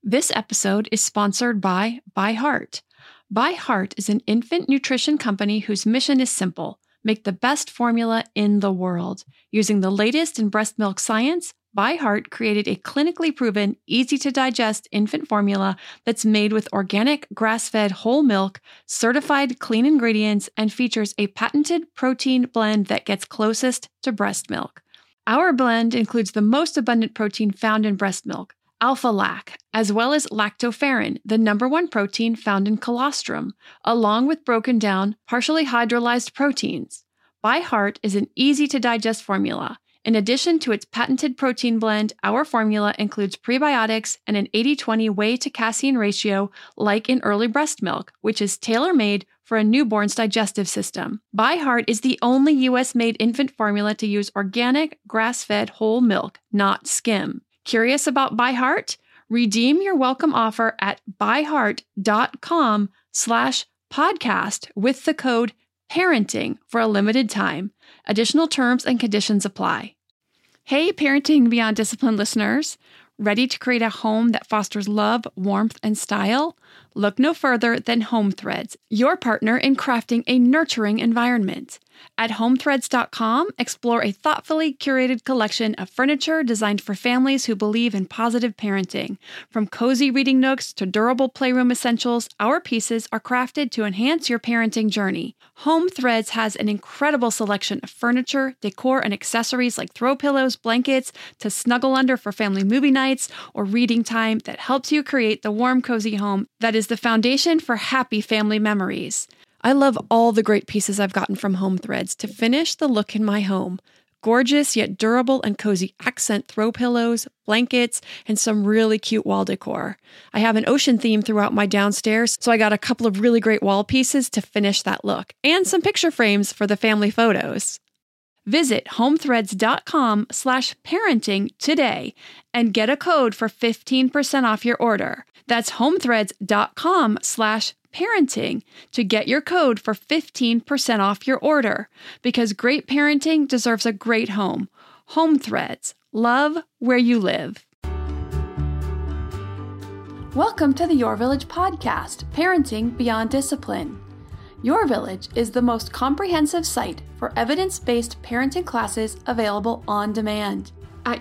This episode is sponsored by ByHeart. ByHeart is an infant nutrition company whose mission is simple: make the best formula in the world. Using the latest in breast milk science, ByHeart created a clinically proven, easy-to-digest infant formula that's made with organic, grass-fed whole milk, certified clean ingredients, and features a patented protein blend that gets closest to breast milk. Our blend includes the most abundant protein found in breast milk, alpha-lac, as well as lactoferrin, the number one protein found in colostrum, along with broken down, partially hydrolyzed proteins. ByHeart is an easy-to-digest formula. In addition to its patented protein blend, our formula includes prebiotics and an 80-20 whey-to-casein ratio like in early breast milk, which is tailor-made for a newborn's digestive system. ByHeart is the only U.S.-made infant formula to use organic, grass-fed whole milk, not skim. Curious about ByHeart? Redeem your welcome offer at byheart.com/podcast with the code PARENTING for a limited time. Additional terms and conditions apply. Hey, Parenting Beyond Discipline listeners. Ready to create a home that fosters love, warmth, and style? Look no further than HomeThreads, your partner in crafting a nurturing environment. At HomeThreads.com, explore a thoughtfully curated collection of furniture designed for families who believe in positive parenting. From cozy reading nooks to durable playroom essentials, our pieces are crafted to enhance your parenting journey. HomeThreads has an incredible selection of furniture, decor, and accessories like throw pillows, blankets, to snuggle under for family movie nights or reading time that helps you create the warm, cozy home that is the foundation for happy family memories. I love all the great pieces I've gotten from HomeThreads to finish the look in my home. Gorgeous yet durable and cozy accent throw pillows, blankets, and some really cute wall decor. I have an ocean theme throughout my downstairs, so I got a couple of really great wall pieces to finish that look, and some picture frames for the family photos. Visit homethreads.com/parenting today and get a code for 15% off your order. That's homethreads.com/parenting to get your code for 15% off your order, because great parenting deserves a great home. HomeThreads. Love where you live. Welcome to the Your Village podcast, Parenting Beyond Discipline. Your Village is the most comprehensive site for evidence-based parenting classes available on demand at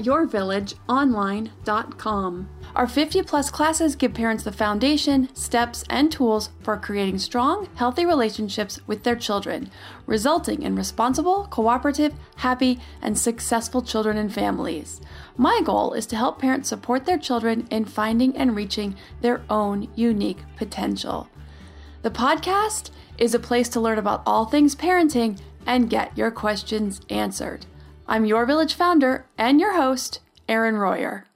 yourvillageonline.com. Our 50-plus classes give parents the foundation, steps, and tools for creating strong, healthy relationships with their children, resulting in responsible, cooperative, happy, and successful children and families. My goal is to help parents support their children in finding and reaching their own unique potential. The podcast is a place to learn about all things parenting and get your questions answered. I'm Your Village founder and your host, Erin Royer.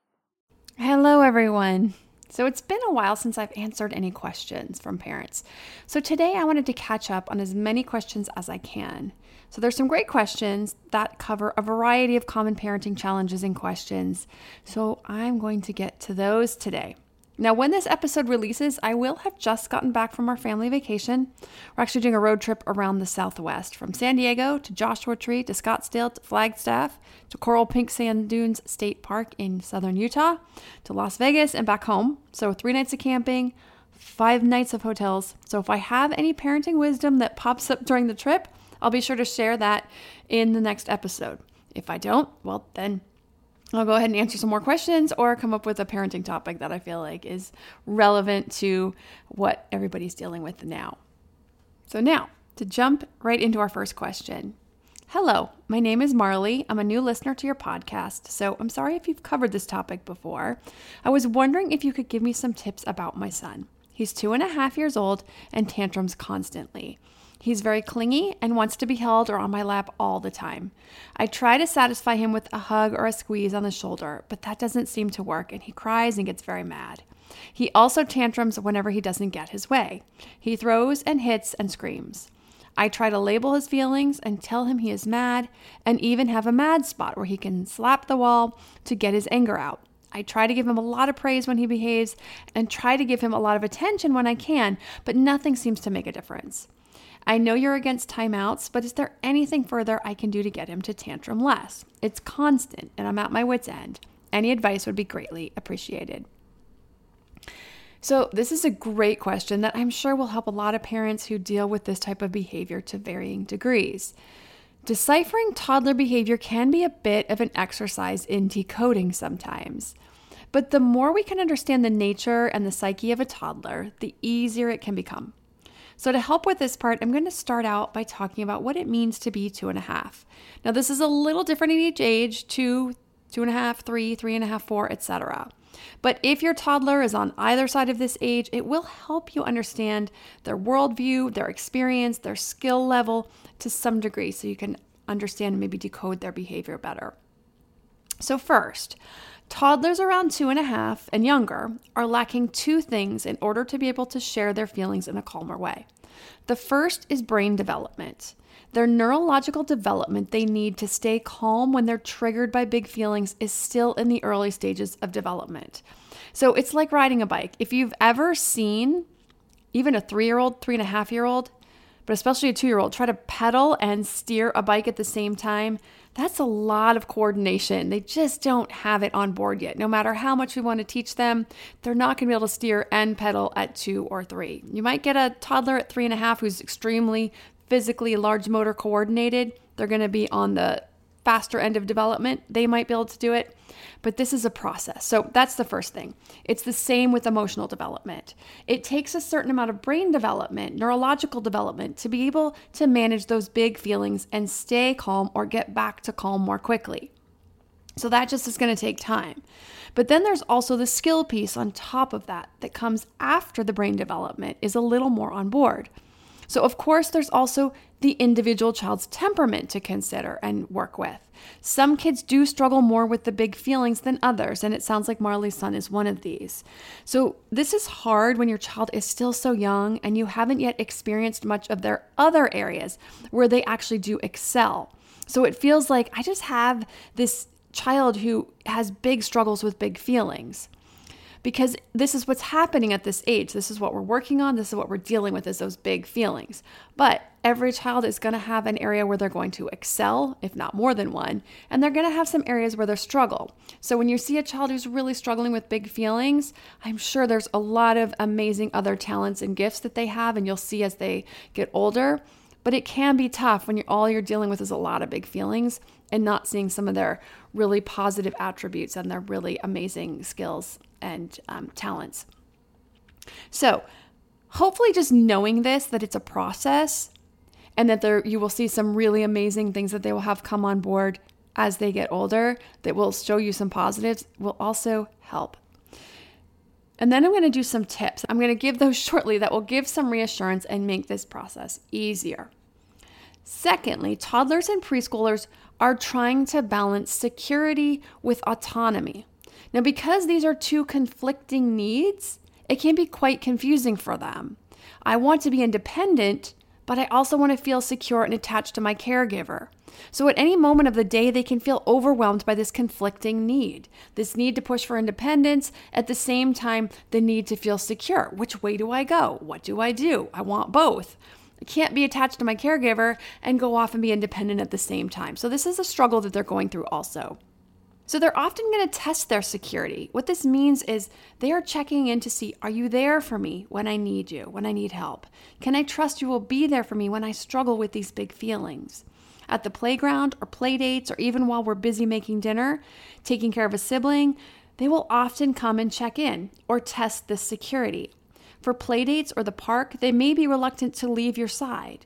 Hello, everyone. So it's been a while since I've answered any questions from parents. So today I wanted to catch up on as many questions as I can. So there's some great questions that cover a variety of common parenting challenges and questions. So I'm going to get to those today. Now, when this episode releases, I will have just gotten back from our family vacation. We're actually doing a road trip around the Southwest, from San Diego to Joshua Tree to Scottsdale to Flagstaff to Coral Pink Sand Dunes State Park in southern Utah to Las Vegas and back home. So 3 nights of camping, 5 nights of hotels. So if I have any parenting wisdom that pops up during the trip, I'll be sure to share that in the next episode. If I don't, well, then I'll go ahead and answer some more questions or come up with a parenting topic that I feel like is relevant to what everybody's dealing with now. So now, to jump right into our first question. Hello, my name is Marley. I'm a new listener to your podcast, so I'm sorry if you've covered this topic before. I was wondering if you could give me some tips about my son. He's 2.5 years old and tantrums constantly. He's very clingy and wants to be held or on my lap all the time. I try to satisfy him with a hug or a squeeze on the shoulder, but that doesn't seem to work, and he cries and gets very mad. He also tantrums whenever he doesn't get his way. He throws and hits and screams. I try to label his feelings and tell him he is mad, and even have a mad spot where he can slap the wall to get his anger out. I try to give him a lot of praise when he behaves and try to give him a lot of attention when I can, but nothing seems to make a difference. I know you're against timeouts, but is there anything further I can do to get him to tantrum less? It's constant, and I'm at my wit's end. Any advice would be greatly appreciated. So this is a great question that I'm sure will help a lot of parents who deal with this type of behavior to varying degrees. Deciphering toddler behavior can be a bit of an exercise in decoding sometimes. But the more we can understand the nature and the psyche of a toddler, the easier it can become. So to help with this part, I'm going to start out by talking about what it means to be 2.5. Now, this is a little different in each age, 2, 2.5, 3, 3.5, 4, etc. But if your toddler is on either side of this age, it will help you understand their worldview, their experience, their skill level to some degree so you can understand and maybe decode their behavior better. So first, toddlers around 2.5 and younger are lacking two things in order to be able to share their feelings in a calmer way. The first is brain development. Their neurological development they need to stay calm when they're triggered by big feelings is still in the early stages of development. So it's like riding a bike. If you've ever seen even a 3-year-old, 3.5-year-old, but especially a 2-year-old, try to pedal and steer a bike at the same time, that's a lot of coordination. They just don't have it on board yet. No matter how much we want to teach them, they're not going to be able to steer and pedal at 2 or 3. You might get a toddler at 3.5 who's extremely physically large motor coordinated. They're going to be on the faster end of development. They might be able to do it, but this is a process. So that's the first thing. It's the same with emotional development. It takes a certain amount of brain development, neurological development, to be able to manage those big feelings and stay calm or get back to calm more quickly. So that just is going to take time. But then there's also the skill piece on top of that comes after the brain development is a little more on board. So of course, there's also the individual child's temperament to consider and work with. Some kids do struggle more with the big feelings than others, and it sounds like Marley's son is one of these. So this is hard when your child is still so young and you haven't yet experienced much of their other areas where they actually do excel. So it feels like I just have this child who has big struggles with big feelings. Because this is what's happening at this age. This is what we're working on. This is what we're dealing with is those big feelings. But every child is going to have an area where they're going to excel, if not more than one, and they're going to have some areas where they struggle. So when you see a child who's really struggling with big feelings, I'm sure there's a lot of amazing other talents and gifts that they have, and you'll see as they get older. But it can be tough when all you're dealing with is a lot of big feelings and not seeing some of their really positive attributes and their really amazing skills and talents. So hopefully just knowing this, that it's a process and that you will see some really amazing things that they will have come on board as they get older that will show you some positives will also help. And then I'm going to do some tips. I'm going to give those shortly that will give some reassurance and make this process easier. Secondly, toddlers and preschoolers are trying to balance security with autonomy. Now, because these are two conflicting needs, it can be quite confusing for them. I want to be independent, but I also want to feel secure and attached to my caregiver. So at any moment of the day, they can feel overwhelmed by this conflicting need. This need to push for independence, at the same time, the need to feel secure. Which way do I go? What do? I want both. I can't be attached to my caregiver and go off and be independent at the same time. So this is a struggle that they're going through also. So they're often going to test their security. What this means is they are checking in to see, are you there for me when I need you, when I need help? Can I trust you will be there for me when I struggle with these big feelings? At the playground or play dates, or even while we're busy making dinner, taking care of a sibling, they will often come and check in or test this security. For play dates or the park, they may be reluctant to leave your side.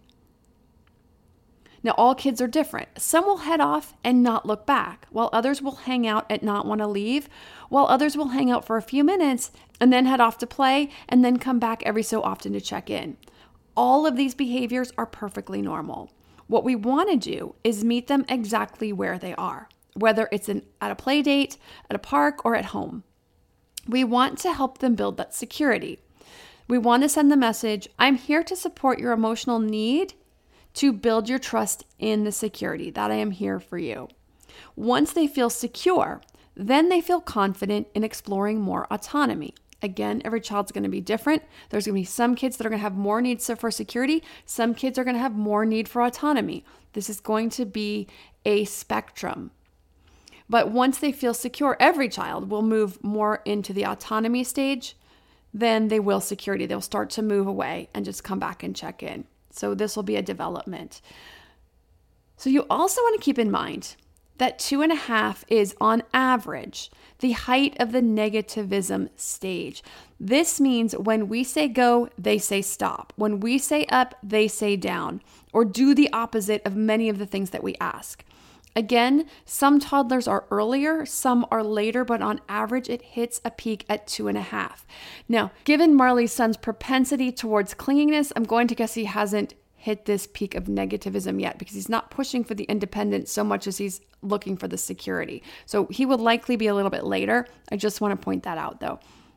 Now, all kids are different. Some will head off and not look back, while others will hang out and not want to leave, while others will hang out for a few minutes and then head off to play and then come back every so often to check in. All of these behaviors are perfectly normal. What we want to do is meet them exactly where they are, whether it's at a play date, at a park, or at home. We want to help them build that security. We want to send the message, I'm here to support your emotional need to build your trust in the security, that I am here for you. Once they feel secure, then they feel confident in exploring more autonomy. Again, every child's going to be different. There's going to be some kids that are going to have more needs for security. Some kids are going to have more need for autonomy. This is going to be a spectrum. But once they feel secure, every child will move more into the autonomy stage then they will security. They'll start to move away and just come back and check in. So this will be a development. So you also want to keep in mind that 2.5 is on average the height of the negativism stage. This means when we say go, they say stop. When we say up, they say down, or do the opposite of many of the things that we ask. Again, some toddlers are earlier, some are later, but on average, it hits a peak at 2.5. Now, given Marley's son's propensity towards clinginess, I'm going to guess he hasn't hit this peak of negativism yet because he's not pushing for the independence so much as he's looking for the security. So he would likely be a little bit later. I just want to point that out though.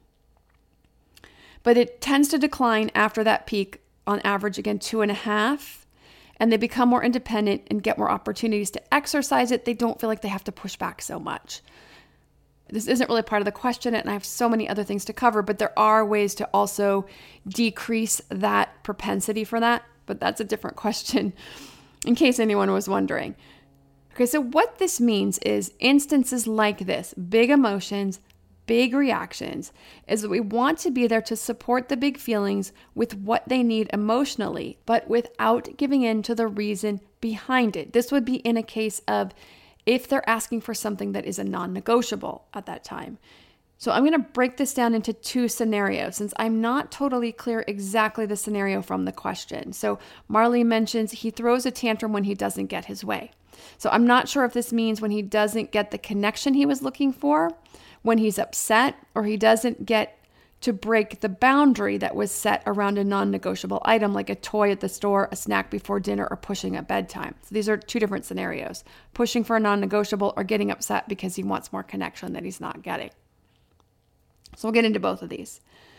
But it tends to decline after that peak, on average, again, 2.5. And they become more independent and get more opportunities to exercise it. They don't feel like they have to push back so much. This isn't really part of the question, and I have so many other things to cover, but there are ways to also decrease that propensity for that. But that's a different question, in case anyone was wondering. Okay, so what this means is instances like this, big emotions, big reactions, is that we want to be there to support the big feelings with what they need emotionally, but without giving in to the reason behind it. This would be in a case of if they're asking for something that is a non-negotiable at that time. So I'm going to break this down into 2 scenarios since I'm not totally clear exactly the scenario from the question. So Marley mentions he throws a tantrum when he doesn't get his way. So I'm not sure if this means when he doesn't get the connection he was looking for, when he's upset, or he doesn't get to break the boundary that was set around a non-negotiable item like a toy at the store, a snack before dinner, or pushing at bedtime. So these are 2 different scenarios, pushing for a non-negotiable or getting upset because he wants more connection that he's not getting. So we'll get into both of these.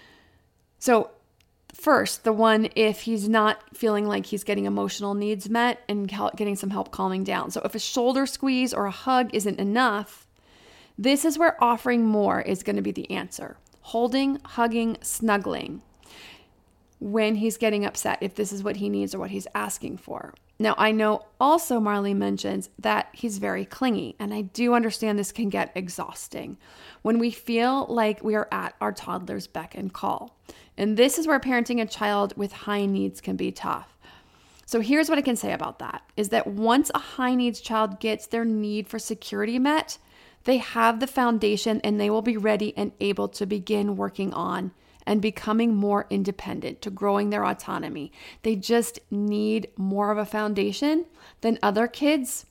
So first, the one if he's not feeling like he's getting emotional needs met and getting some help calming down. So if a shoulder squeeze or a hug isn't enough, this is where offering more is going to be the answer. Holding, hugging, snuggling when he's getting upset, if this is what he needs or what he's asking for. Now, I know also Marley mentions that he's very clingy, and I do understand this can get exhausting when we feel like we are at our toddler's beck and call. And this is where parenting a child with high needs can be tough. So here's what I can say about that, is that once a high needs child gets their need for security met, they have the foundation and they will be ready and able to begin working on and becoming more independent, to growing their autonomy. They just need more of a foundation than other kids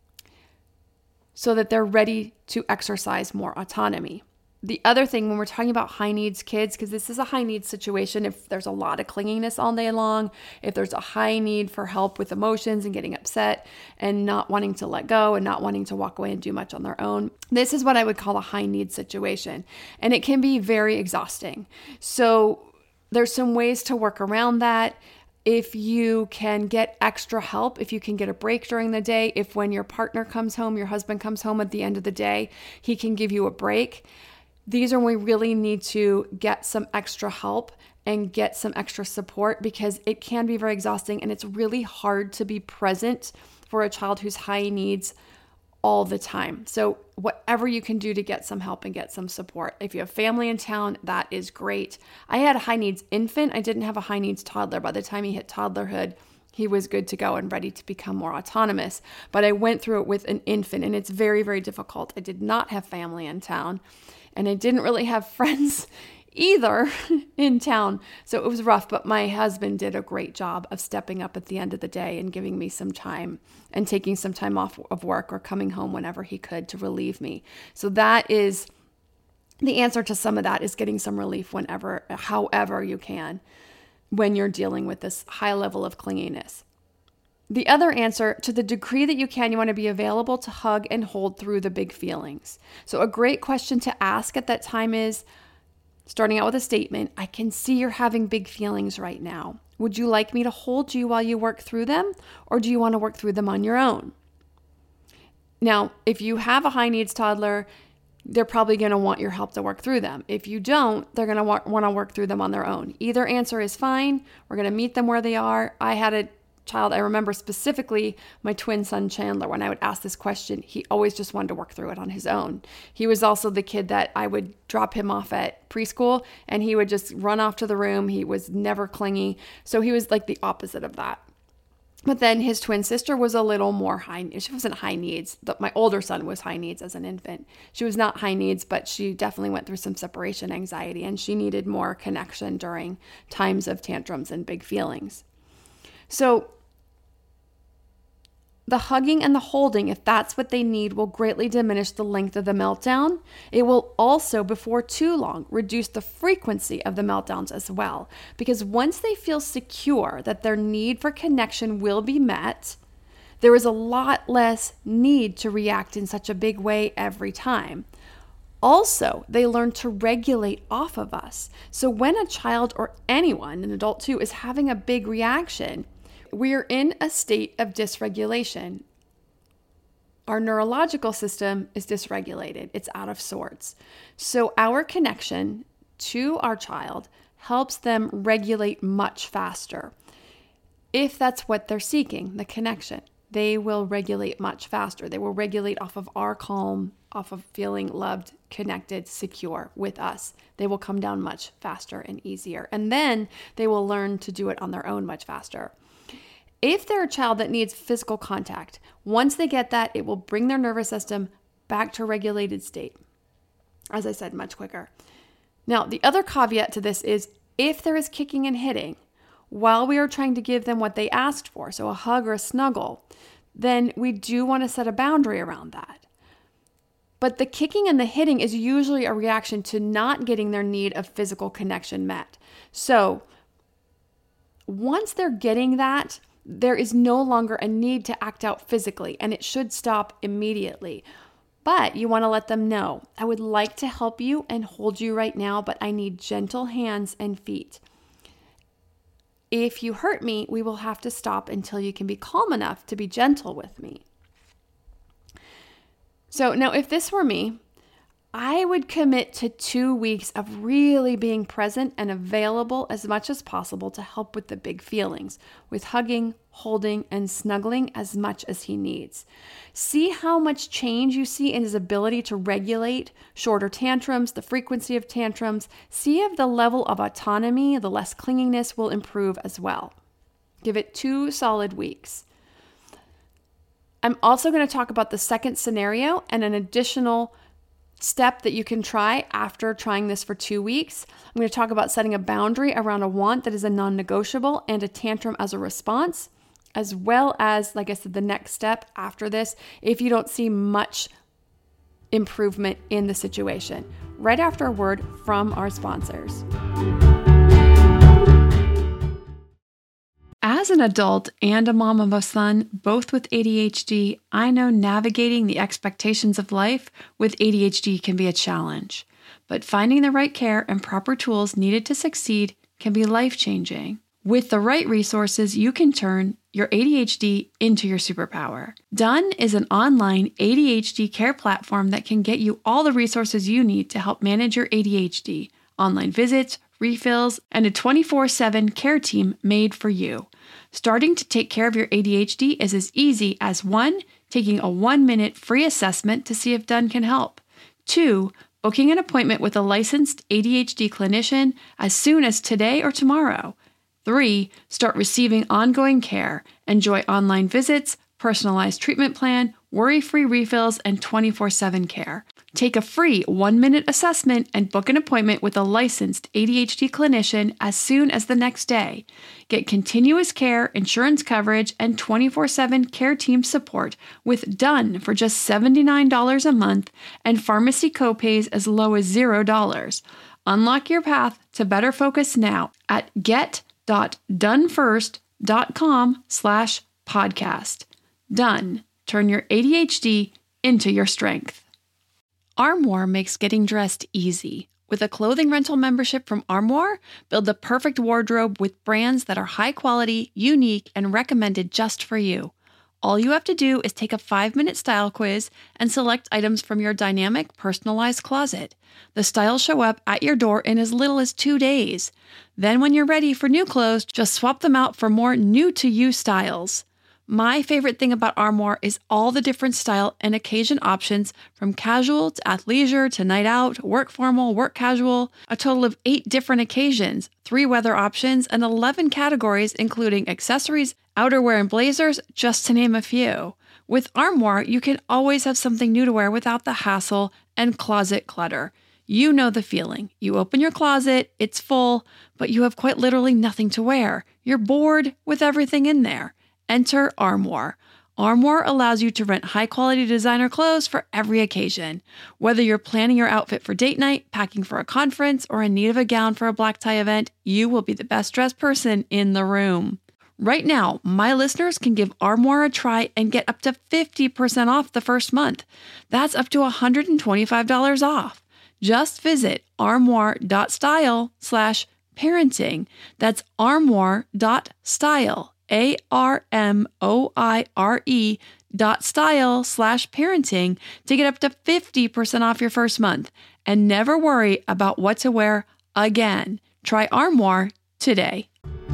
so that they're ready to exercise more autonomy. The other thing when we're talking about high needs kids, because this is a high needs situation, if there's a lot of clinginess all day long, if there's a high need for help with emotions and getting upset and not wanting to let go and not wanting to walk away and do much on their own, this is what I would call a high needs situation. And it can be very exhausting. So there's some ways to work around that. If you can get extra help, if you can get a break during the day, if when your partner comes home, your husband comes home at the end of the day, he can give you a break. These are when we really need to get some extra help and get some extra support because it can be very exhausting and it's really hard to be present for a child who's high needs all the time. So whatever you can do to get some help and get some support. If you have family in town, that is great. I had a high needs infant. I didn't have a high needs toddler. By the time he hit toddlerhood, he was good to go and ready to become more autonomous. But I went through it with an infant and it's very, very difficult. I did not have family in town. And I didn't really have friends either in town. So it was rough, but my husband did a great job of stepping up at the end of the day and giving me some time and taking some time off of work or coming home whenever he could to relieve me. So that is the answer to some of that, is getting some relief however you can when you're dealing with this high level of clinginess. The other answer, to the degree that you can, you want to be available to hug and hold through the big feelings. So a great question to ask at that time is, starting out with a statement, I can see you're having big feelings right now. Would you like me to hold you while you work through them, or do you want to work through them on your own? Now, if you have a high needs toddler, they're probably going to want your help to work through them. If you don't, they're going to want to work through them on their own. Either answer is fine. We're going to meet them where they are. I had a child, I remember specifically my twin son, Chandler, when I would ask this question, he always just wanted to work through it on his own. He was also the kid that I would drop him off at preschool and he would just run off to the room. He was never clingy. So he was like the opposite of that. But then his twin sister was a little more she wasn't high needs. My older son was high needs as an infant. She was not high needs, but she definitely went through some separation anxiety and she needed more connection during times of tantrums and big feelings. So the hugging and the holding, if that's what they need, will greatly diminish the length of the meltdown. It will also, before too long, reduce the frequency of the meltdowns as well. Because once they feel secure that their need for connection will be met, there is a lot less need to react in such a big way every time. Also, they learn to regulate off of us. So when a child or anyone, an adult too, is having a big reaction, we are in a state of dysregulation. Our neurological system is dysregulated. It's out of sorts. So our connection to our child helps them regulate much faster. If that's what they're seeking, the connection, they will regulate much faster. They will regulate off of our calm, off of feeling loved, connected, secure with us. They will come down much faster and easier. And then they will learn to do it on their own much faster. If they're a child that needs physical contact, once they get that, it will bring their nervous system back to a regulated state. As I said, much quicker. Now, the other caveat to this is if there is kicking and hitting while we are trying to give them what they asked for, so a hug or a snuggle, then we do want to set a boundary around that. But the kicking and the hitting is usually a reaction to not getting their need of physical connection met. So once they're getting that, there is no longer a need to act out physically, and it should stop immediately. But you want to let them know, I would like to help you and hold you right now, but I need gentle hands and feet. If you hurt me, we will have to stop until you can be calm enough to be gentle with me. So now if this were me, I would commit to 2 weeks of really being present and available as much as possible to help with the big feelings, with hugging, holding, and snuggling as much as he needs. See how much change you see in his ability to regulate shorter tantrums, the frequency of tantrums. See if the level of autonomy, the less clinginess will improve as well. Give it 2 solid weeks. I'm also going to talk about the second scenario and an additional step that you can try after trying this for 2 weeks. I'm going to talk about setting a boundary around a want that is a non-negotiable and a tantrum as a response, as well as, like I said, the next step after this, if you don't see much improvement in the situation, right after a word from our sponsors. As an adult and a mom of a son, both with ADHD, I know navigating the expectations of life with ADHD can be a challenge. But finding the right care and proper tools needed to succeed can be life-changing. With the right resources, you can turn your ADHD into your superpower. Done is an online ADHD care platform that can get you all the resources you need to help manage your ADHD, online visits, refills, and a 24/7 care team made for you. Starting to take care of your ADHD is as easy as 1, taking a 1-minute free assessment to see if Done can help. 2, booking an appointment with a licensed ADHD clinician as soon as today or tomorrow. 3, start receiving ongoing care. Enjoy online visits, personalized treatment plan, worry-free refills, and 24/7 care. Take a free 1-minute assessment and book an appointment with a licensed ADHD clinician as soon as the next day. Get continuous care, insurance coverage, and 24/7 care team support with Done for just $79 a month and pharmacy copays as low as $0. Unlock your path to better focus now at get.donefirst.com/podcast. Done. Turn your ADHD into your strength. Armoire makes getting dressed easy. With a clothing rental membership from Armoire, build the perfect wardrobe with brands that are high quality, unique, and recommended just for you. All you have to do is take a 5-minute style quiz and select items from your dynamic, personalized closet. The styles show up at your door in as little as 2 days. Then when you're ready for new clothes, just swap them out for more new-to-you styles. My favorite thing about Armoire is all the different style and occasion options, from casual to athleisure to night out, work formal, work casual, a total of 8 different occasions, 3 weather options, and 11 categories including accessories, outerwear, and blazers, just to name a few. With Armoire, you can always have something new to wear without the hassle and closet clutter. You know the feeling. You open your closet, it's full, but you have quite literally nothing to wear. You're bored with everything in there. Enter Armoire. Armoire allows you to rent high-quality designer clothes for every occasion. Whether you're planning your outfit for date night, packing for a conference, or in need of a gown for a black tie event, you will be the best-dressed person in the room. Right now, my listeners can give Armoire a try and get up to 50% off the first month. That's up to $125 off. Just visit armoire.style/parenting. That's armoire.style. ARMOIRE.style/parenting to get up to 50% off your first month and never worry about what to wear again. Try Armoire today.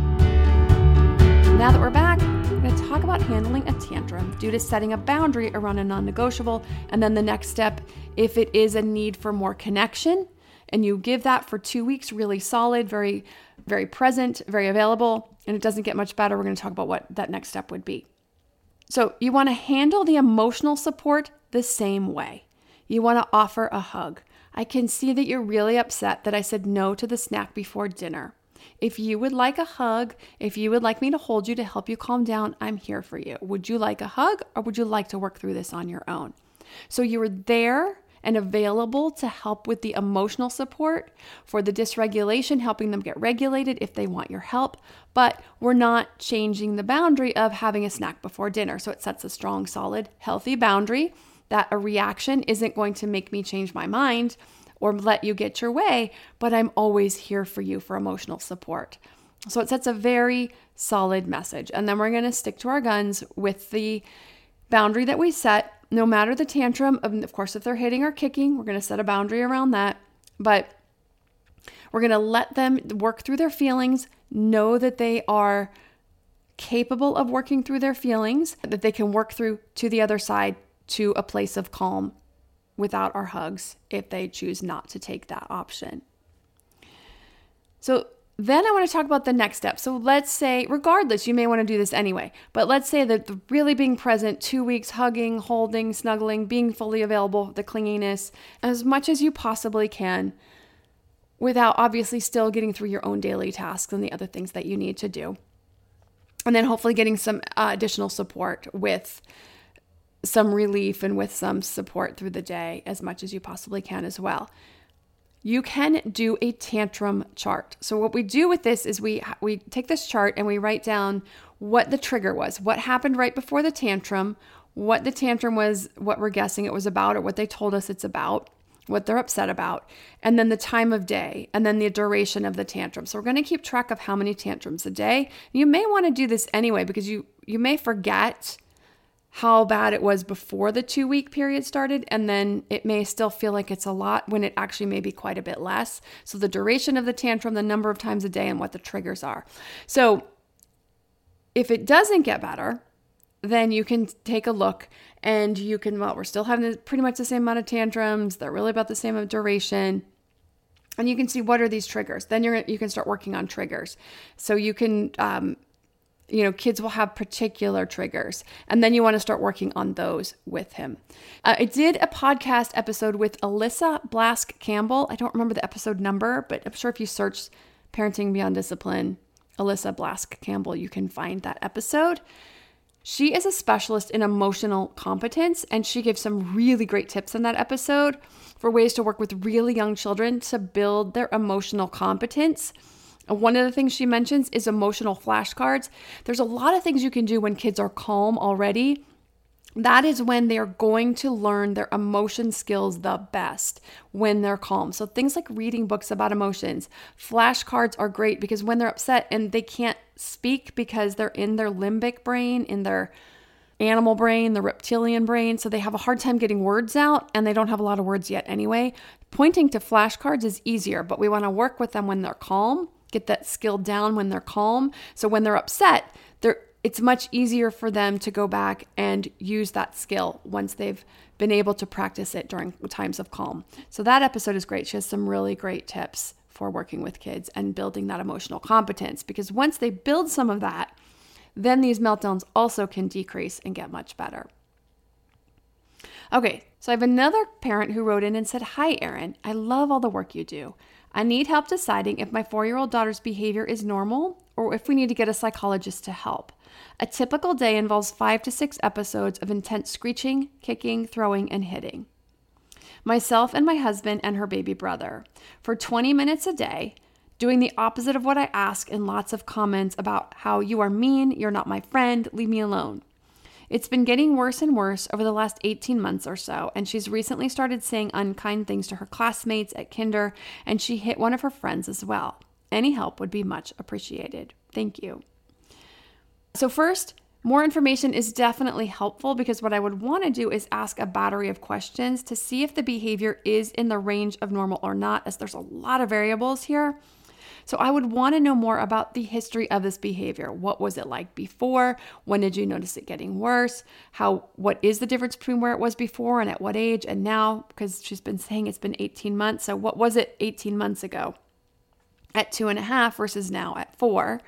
Now that we're back, we're going to talk about handling a tantrum due to setting a boundary around a non-negotiable, and then the next step, if it is a need for more connection, and you give that for 2 weeks, really solid, very, very present, very available, and it doesn't get much better, we're going to talk about what that next step would be. So you want to handle the emotional support the same way. You want to offer a hug. I can see that you're really upset that I said no to the snack before dinner. If you would like a hug, if you would like me to hold you to help you calm down, I'm here for you. Would you like a hug, or would you like to work through this on your own? So you were there and available to help with the emotional support for the dysregulation, helping them get regulated if they want your help. But we're not changing the boundary of having a snack before dinner. So it sets a strong, solid, healthy boundary that a reaction isn't going to make me change my mind or let you get your way, but I'm always here for you for emotional support. So it sets a very solid message. And then we're going to stick to our guns with the boundary that we set. No matter the tantrum, of course, if they're hitting or kicking, we're going to set a boundary around that. But we're going to let them work through their feelings, know that they are capable of working through their feelings, that they can work through to the other side to a place of calm without our hugs if they choose not to take that option. So then I want to talk about the next step. So let's say, regardless, you may want to do this anyway, but let's say that the really being present, 2 weeks, hugging, holding, snuggling, being fully available, the clinginess, as much as you possibly can, without obviously still getting through your own daily tasks and the other things that you need to do. And then hopefully getting some additional support with some relief and with some support through the day as much as you possibly can as well. You can do a tantrum chart. So what we do with this is we take this chart and we write down what the trigger was, what happened right before the tantrum, what the tantrum was, what we're guessing it was about, or what they told us it's about, what they're upset about, and then the time of day, and then the duration of the tantrum. So we're going to keep track of how many tantrums a day. You may want to do this anyway because you may forget how bad it was before the 2-week period started, and then it may still feel like it's a lot when it actually may be quite a bit less. So the duration of the tantrum, the number of times a day, and what the triggers are. So if it doesn't get better, then you can take a look and you can, we're still having pretty much the same amount of tantrums. They're really about the same amount of duration. And you can see what are these triggers. Then you can start working on triggers. So you can, kids will have particular triggers, and then you want to start working on those with him. I did a podcast episode with Alyssa Blask Campbell. I don't remember the episode number, but I'm sure if you search Parenting Beyond Discipline, Alyssa Blask Campbell, you can find that episode. She is a specialist in emotional competence, and she gives some really great tips in that episode for ways to work with really young children to build their emotional competence. One of the things she mentions is emotional flashcards. There's a lot of things you can do when kids are calm already. That is when they are going to learn their emotion skills the best, when they're calm. So things like reading books about emotions. Flashcards are great because when they're upset and they can't speak because they're in their limbic brain, in their animal brain, the reptilian brain, so they have a hard time getting words out, and they don't have a lot of words yet anyway. Pointing to flashcards is easier, but we want to work with them when they're calm, get that skill down when they're calm. So when they're upset, it's much easier for them to go back and use that skill once they've been able to practice it during times of calm. So that episode is great. She has some really great tips for working with kids and building that emotional competence, because once they build some of that, then these meltdowns also can decrease and get much better. Okay, so I have another parent who wrote in and said, "Hi, Erin. I love all the work you do. I need help deciding if my 4-year-old daughter's behavior is normal or if we need to get a psychologist to help. A typical day involves 5 to 6 episodes of intense screeching, kicking, throwing, and hitting. Myself and my husband and her baby brother. For 20 minutes a day, doing the opposite of what I ask, and lots of comments about how you are mean, you're not my friend, leave me alone. It's been getting worse and worse over the last 18 months or so, and she's recently started saying unkind things to her classmates at kinder, and she hit one of her friends as well. Any help would be much appreciated. Thank you." So first, more information is definitely helpful, because what I would want to do is ask a battery of questions to see if the behavior is in the range of normal or not, as there's a lot of variables here. So I would want to know more about the history of this behavior. What was it like before? When did you notice it getting worse? What is the difference between where it was before and at what age and now? Because she's been saying it's been 18 months. So what was it 18 months ago at 2.5 versus now at 4?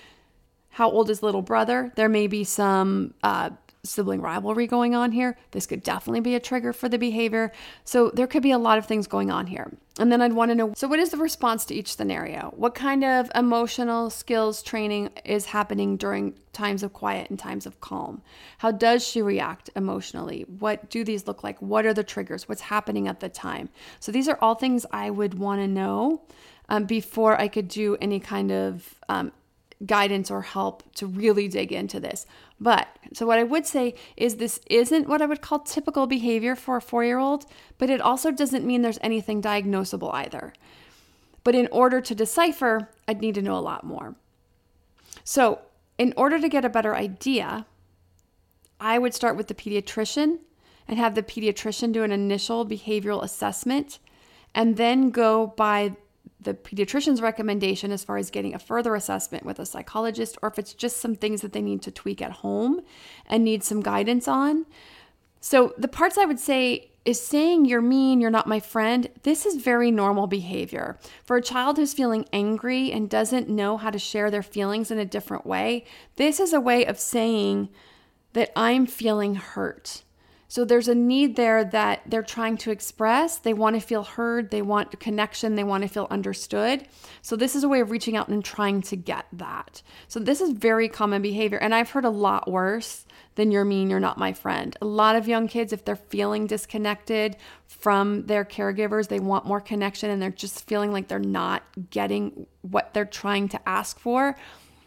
How old is little brother? There may be some sibling rivalry going on here. This could definitely be a trigger for the behavior. So there could be a lot of things going on here. And then I'd want to know, so what is the response to each scenario? What kind of emotional skills training is happening during times of quiet and times of calm? How does she react emotionally? What do these look like? What are the triggers? What's happening at the time? So these are all things I would want to know before I could do any kind of guidance or help to really dig into this. So what I would say is this isn't what I would call typical behavior for a 4-year-old, but it also doesn't mean there's anything diagnosable either. But in order to decipher, I'd need to know a lot more. So in order to get a better idea, I would start with the pediatrician and have the pediatrician do an initial behavioral assessment, and then go by the pediatrician's recommendation as far as getting a further assessment with a psychologist, or if it's just some things that they need to tweak at home and need some guidance on. So the parts I would say is saying you're mean, you're not my friend. This is very normal behavior. For a child who's feeling angry and doesn't know how to share their feelings in a different way, this is a way of saying that I'm feeling hurt. So there's a need there that they're trying to express. They want to feel heard. They want connection. They want to feel understood. So this is a way of reaching out and trying to get that. So this is very common behavior. And I've heard a lot worse than you're mean, you're not my friend. A lot of young kids, if they're feeling disconnected from their caregivers, they want more connection and they're just feeling like they're not getting what they're trying to ask for,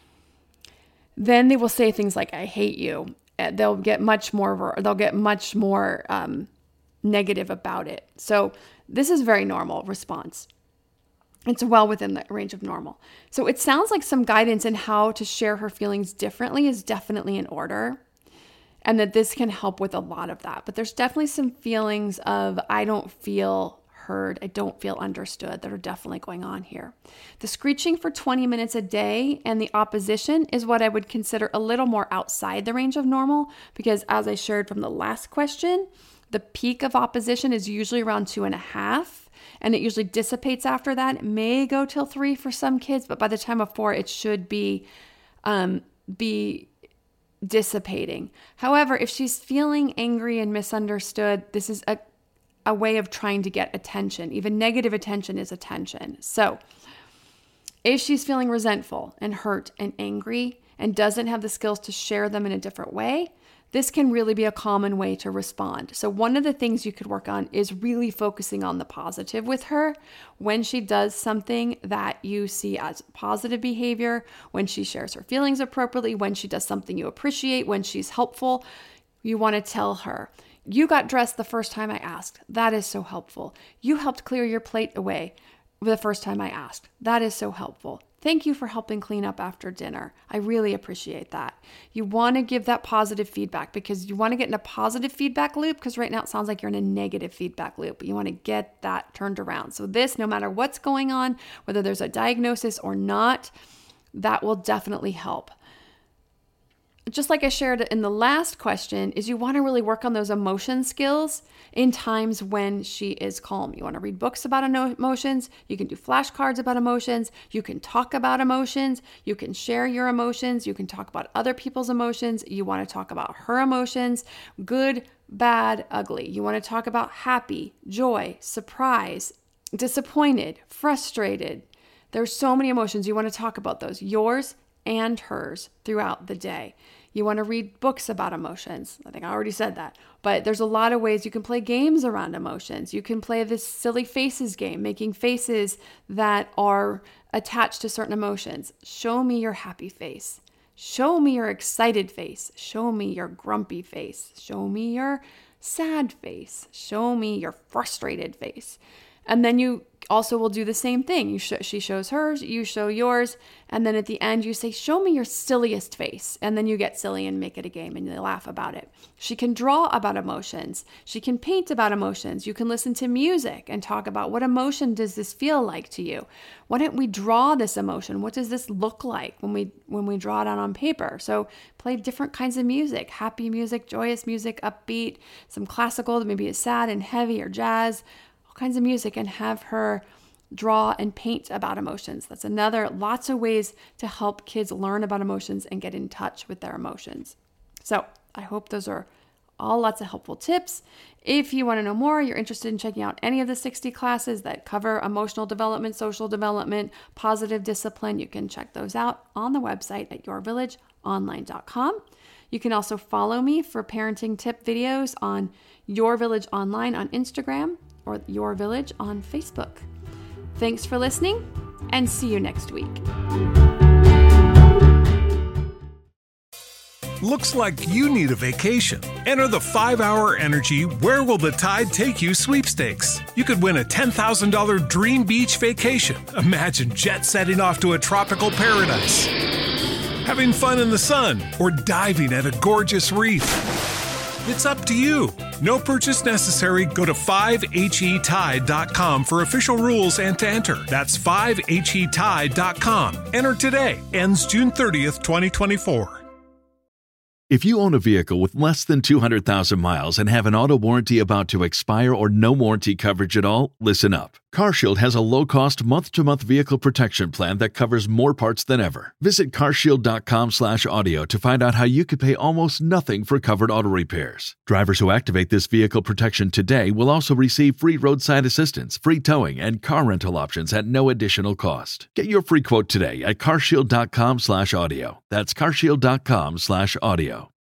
then they will say things like, I hate you. They'll get much more negative about it. So this is a very normal response. It's well within the range of normal. So it sounds like some guidance in how to share her feelings differently is definitely in order, and that this can help with a lot of that. But there's definitely some feelings of I don't feel heard, I don't feel understood that are definitely going on here. The screeching for 20 minutes a day and the opposition is what I would consider a little more outside the range of normal, because as I shared from the last question, the peak of opposition is usually around 2.5, and it usually dissipates after that. It may go till 3 for some kids, but by the time of 4, it should be dissipating. However, if she's feeling angry and misunderstood, this is a way of trying to get attention. Even negative attention is attention. So if she's feeling resentful and hurt and angry and doesn't have the skills to share them in a different way, this can really be a common way to respond. So one of the things you could work on is really focusing on the positive with her. When she does something that you see as positive behavior, when she shares her feelings appropriately, when she does something you appreciate, when she's helpful, you want to tell her, you got dressed the first time I asked. That is so helpful. You helped clear your plate away the first time I asked. That is so helpful. Thank you for helping clean up after dinner. I really appreciate that. You want to give that positive feedback because you want to get in a positive feedback loop, because right now it sounds like you're in a negative feedback loop, but you want to get that turned around. So this, no matter what's going on, whether there's a diagnosis or not, that will definitely help. Just like I shared in the last question, is you want to really work on those emotion skills in times when she is calm. You want to read books about emotions. You can do flashcards about emotions. You can talk about emotions. You can share your emotions. You can talk about other people's emotions. You want to talk about her emotions, good, bad, ugly. You want to talk about happy, joy, surprise, disappointed, frustrated. There's so many emotions. You want to talk about those, yours and hers, throughout the day. You want to read books about emotions. I think I already said that. But there's a lot of ways you can play games around emotions. You can play this silly faces game, making faces that are attached to certain emotions. Show me your happy face. Show me your excited face. Show me your grumpy face. Show me your sad face. Show me your frustrated face. And then you also will do the same thing. She shows hers, you show yours, and then at the end you say, show me your silliest face. And then you get silly and make it a game and you laugh about it. She can draw about emotions. She can paint about emotions. You can listen to music and talk about, what emotion does this feel like to you? Why don't we draw this emotion? What does this look like when we draw it out on paper? So play different kinds of music, happy music, joyous music, upbeat, some classical that maybe is sad and heavy, or jazz, kinds of music, and have her draw and paint about emotions. That's another, lots of ways to help kids learn about emotions and get in touch with their emotions. So I hope those are all lots of helpful tips. If you want to know more, you're interested in checking out any of the 60 classes that cover emotional development, social development, positive discipline, you can check those out on the website at yourvillageonline.com. You can also follow me for parenting tip videos on Your Village Online on Instagram, or Your Village on Facebook. Thanks for listening, and see you next week. Looks like you need a vacation. Enter the 5-Hour Energy Where Will the Tide Take You sweepstakes. You could win a $10,000 dream beach vacation. Imagine jet setting off to a tropical paradise, having fun in the sun, or diving at a gorgeous reef. It's up to you. No purchase necessary. Go to 5HETide.com for official rules and to enter. That's 5HETide.com. Enter today. Ends June 30th, 2024. If you own a vehicle with less than 200,000 miles and have an auto warranty about to expire or no warranty coverage at all, listen up. CarShield has a low-cost month-to-month vehicle protection plan that covers more parts than ever. Visit carshield.com/audio to find out how you could pay almost nothing for covered auto repairs. Drivers who activate this vehicle protection today will also receive free roadside assistance, free towing, and car rental options at no additional cost. Get your free quote today at carshield.com/audio. That's carshield.com/audio.